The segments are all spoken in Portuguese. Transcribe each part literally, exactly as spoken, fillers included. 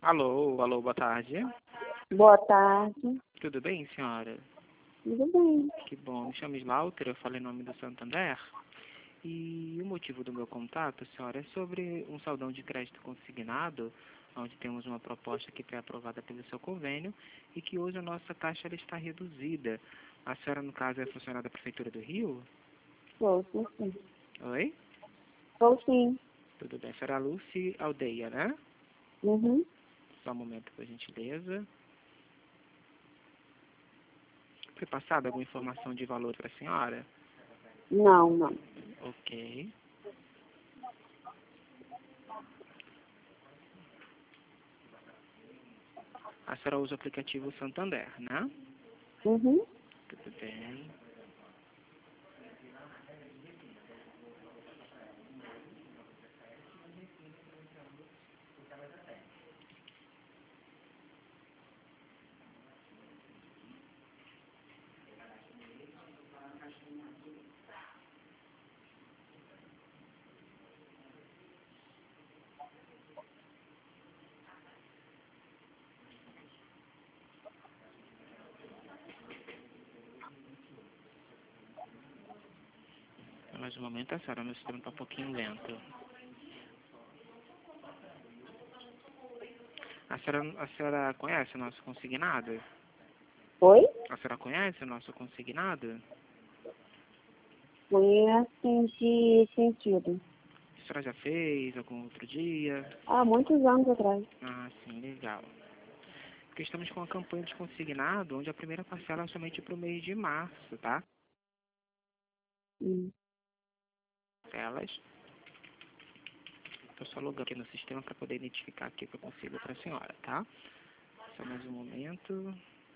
Alô, alô, boa tarde. Boa tarde. Tudo bem, senhora? Tudo bem. Que bom. Me chamo Slaughter, eu falei em nome do Santander. E o motivo do meu contato, senhora, é sobre um saldão de crédito consignado, onde temos uma proposta que foi aprovada pelo seu convênio e que hoje a nossa taxa ela está reduzida. A senhora, no caso, é funcionária da Prefeitura do Rio? Sou, sou sim. Oi? Sou sim. Tudo bem. A senhora Lucy Aldeia, né? Uhum. Só um momento, por gentileza. Foi passada alguma informação de valor para a senhora? Não, não. Ok. A senhora usa o aplicativo Santander, né? Uhum. Tudo bem. Mais um momento, a senhora, meu sistema está um pouquinho lento. A senhora, a senhora conhece o nosso consignado? Oi? A senhora conhece o nosso consignado? Conhece em que sentido? A senhora já fez algum outro dia? Há muitos anos atrás. Ah, sim, legal. Porque estamos com uma campanha de consignado, onde a primeira parcela é somente para o mês de março, tá? Hum. Elas. Estou só logando aqui no sistema para poder identificar aqui o que eu consigo para a senhora, tá? Só mais um momento.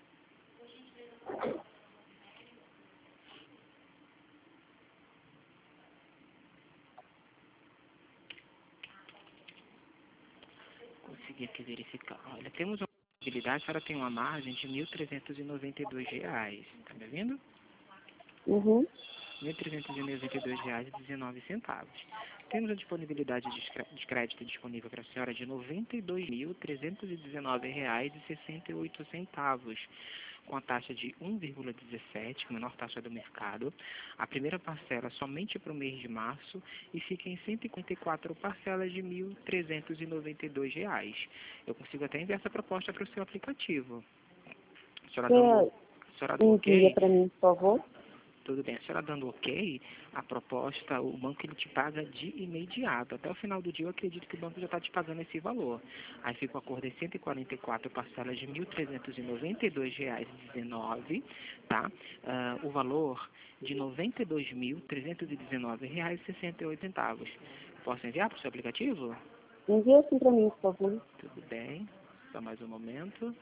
Consegui aqui verificar. Olha, temos uma possibilidade, a senhora tem uma margem de mil trezentos e noventa e dois reais. Tá me ouvindo? Uhum. mil trezentos e noventa e dois reais e dezenove centavos. Temos a disponibilidade de crédito disponível para a senhora de noventa e dois mil trezentos e dezenove reais e sessenta e oito centavos, com a taxa de um vírgula dezessete, a menor taxa do mercado. A primeira parcela somente para o mês de março e fica em cento e cinquenta e quatro parcelas de mil trezentos e noventa e dois reais. Eu consigo até enviar essa proposta para o seu aplicativo. A senhora dando, a senhora dando Envia ok? para mim, por favor. Tudo bem, a senhora dando ok, a proposta, o banco ele te paga de imediato. Até o final do dia eu acredito que o banco já está te pagando esse valor. Aí fica o acordo em cento e quarenta e quatro parcelas de mil trezentos e noventa e dois reais e dezenove, tá? Ah, o valor de noventa e dois mil trezentos e dezenove reais e sessenta e oito centavos. Posso enviar para o seu aplicativo? Envia assim para mim, por favor. Tudo bem, só mais um momento.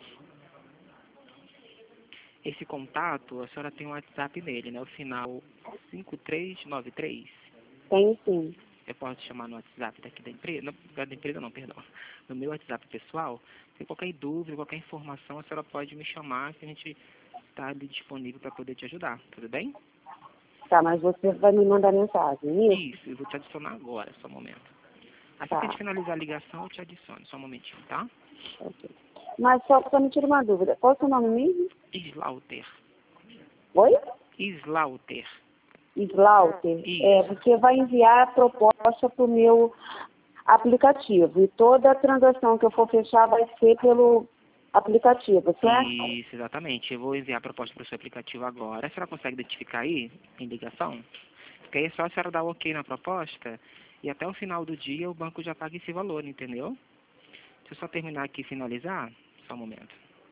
Esse contato, a senhora tem um WhatsApp nele, né? O final cinco três nove três. Tenho sim. Eu posso te chamar no WhatsApp daqui da empresa? Não, da empresa não, perdão. No meu WhatsApp pessoal, tem qualquer dúvida, qualquer informação, a senhora pode me chamar que a gente está ali disponível para poder te ajudar. Tudo bem? Tá, mas você vai me mandar mensagem, isso? Isso, eu vou te adicionar agora, só um momento. Assim que a gente Tá. finalizar a ligação, eu te adiciono. Só um momentinho, tá? Ok. Mas só para me tirar uma dúvida. Qual é o seu nome mesmo? Slaughter. Oi? Slaughter. Slaughter. É, Isso. você vai enviar a proposta para o meu aplicativo. E toda a transação que eu for fechar vai ser pelo aplicativo, certo? Isso, exatamente. Eu vou enviar a proposta para o seu aplicativo agora. A senhora consegue identificar aí, em ligação? Porque aí é só a senhora dar o ok na proposta e até o final do dia o banco já paga esse valor, entendeu? Deixa eu só terminar aqui e finalizar. Só um momento.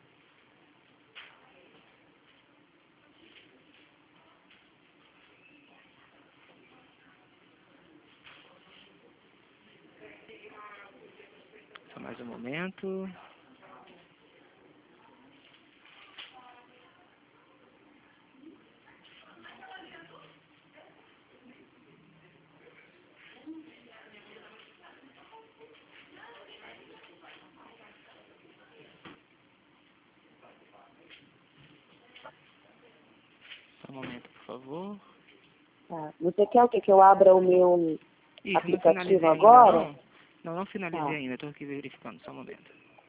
Só mais um momento. Só um momento, por favor. Tá. Você quer o quê? Que eu abra o meu Isso, não aplicativo finalizei ainda agora? não. Não, não finalizei Tá. ainda. Estou aqui verificando. Só um momento.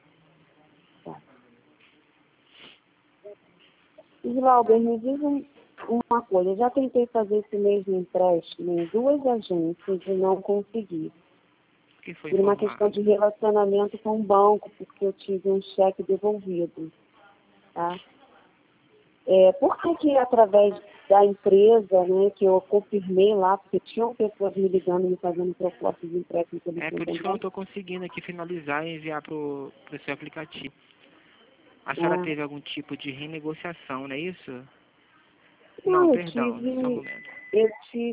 Glauber, me diz um, uma coisa. Eu já tentei fazer esse mesmo empréstimo em duas agências e não consegui. Que foi Por uma informado. questão de relacionamento com o banco, porque eu tive um cheque devolvido. Tá? É, por que que através da empresa, né, que eu confirmei lá, porque tinham pessoas me ligando, me fazendo propostas de empréstimo pelo É por isso que eu não estou conseguindo aqui finalizar e enviar para o seu aplicativo. A senhora Ah. teve algum tipo de renegociação, não é isso? Não, Não, eu perdão, tive, só um momento. eu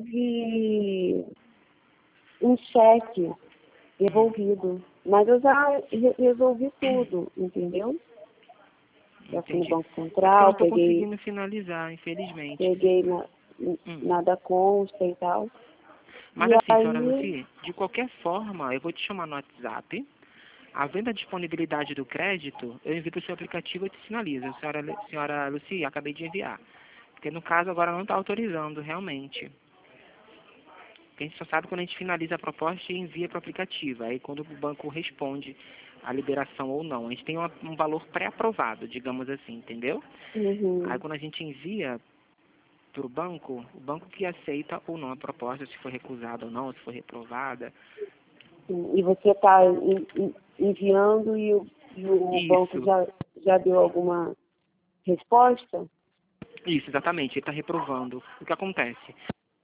tive um cheque devolvido, mas eu já re- resolvi tudo, entendeu? Já fui no Entendi. Banco É porque eu não Central, estou peguei, conseguindo finalizar, infelizmente. peguei na, Hum. nada consta e tal. Mas E assim, senhora aí, Lucy, de qualquer forma, eu vou te chamar no WhatsApp. Havendo a disponibilidade do crédito, eu envio para o seu aplicativo e te sinalizo. Senhora, Lu- senhora Lucy, acabei de enviar. Porque no caso agora não está autorizando, realmente. Porque a gente só sabe quando a gente finaliza a proposta e envia para o aplicativo. Aí quando o banco responde a liberação ou não. A gente tem uma, um valor pré-aprovado, digamos assim, entendeu? Aí uhum, quando a gente envia para o banco, o banco que aceita ou não a proposta, se for recusada ou não, se for reprovada. e você está enviando e o, e o banco Isso, já, já deu alguma resposta? isso, exatamente, ele está reprovando. O que acontece?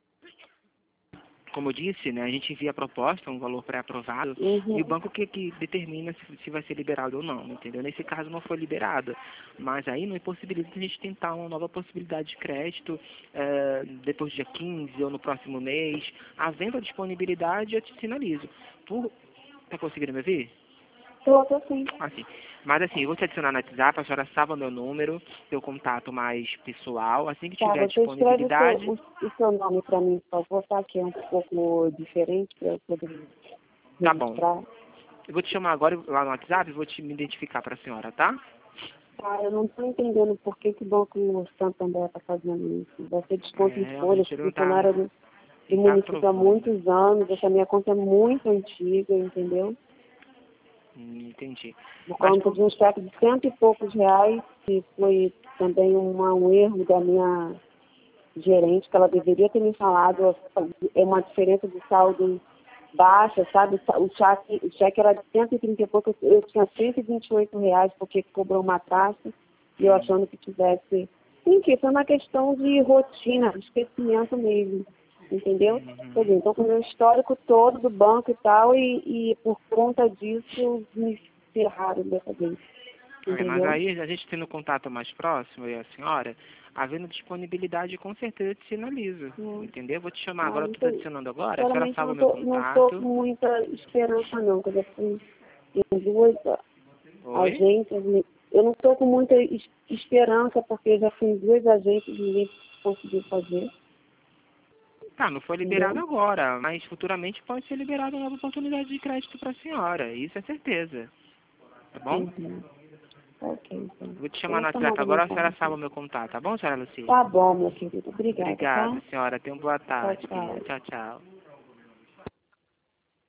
Como eu disse, né, a gente envia a proposta, um valor pré-aprovado, e o Uhum. banco que, que determina se, se vai ser liberado ou não, entendeu? Nesse caso não foi liberado, mas aí não impossibilita a gente tentar uma nova possibilidade de crédito eh, depois do dia quinze ou no próximo mês. Havendo a disponibilidade, eu te sinalizo. Tu tá conseguindo me ouvir? Estou, estou sim. Assim. Mas assim, eu vou te adicionar no WhatsApp, a senhora sabe o meu número, seu contato mais pessoal, assim que Tá, tiver você escreve o seu, disponibilidade. o, o seu nome para mim, por favor, tá? Que é um pouco diferente para eu poder Tá bom. registrar. Eu vou te chamar agora lá no WhatsApp e vou te me identificar para a senhora, tá? Tá, eu não estou entendendo por que, que o Banco Santander está fazendo isso. Vai ser desconto É, em folha, realmente sou ele não tá, funcionária do, do ele tá município há aprovando. muitos anos, essa minha conta é muito antiga, entendeu? Hum, entendi. Por Mas conta por... de um cheque de cento e poucos reais, que foi também uma, um erro da minha gerente, que ela deveria ter me falado, é uma diferença de saldo baixa, sabe? O cheque, o cheque era de cento e trinta e pouco, eu tinha cento e vinte e oito reais porque cobrou uma taxa e eu Hum, achando que tivesse... Enfim, foi uma questão de rotina, de esquecimento mesmo, entendeu? Quer dizer, uhum. então com o meu histórico todo do banco e tal, e, e por conta disso me ferraram dessa vez, É, mas entendeu? aí a gente tendo contato mais próximo, eu e a senhora, havendo disponibilidade, com certeza eu te sinalizo, Hum. entendeu? Vou te chamar Ah, agora, não eu tô te sei. adicionando agora, a senhora Sinceramente, salva não o meu tô, não tô com contato. muita esperança, não. Quer dizer, fui em duas Oi? agências, e eu não estou com muita es- esperança, porque já fui em duas agências e ninguém conseguiu fazer, Tá, não foi liberado entendeu? agora, mas futuramente pode ser liberada uma nova oportunidade de crédito para a senhora, isso é certeza, tá bom? Uhum. Ok, então. Vou te chamar Eu no vou tomar WhatsApp alguma agora, a senhora salva informação. o meu contato, tá bom, senhora Lucy? Tá bom, meu querido. Obrigada, tá? Obrigado, senhora. Tenha uma boa Tchau, tarde, querida. tchau. Tchau, tchau.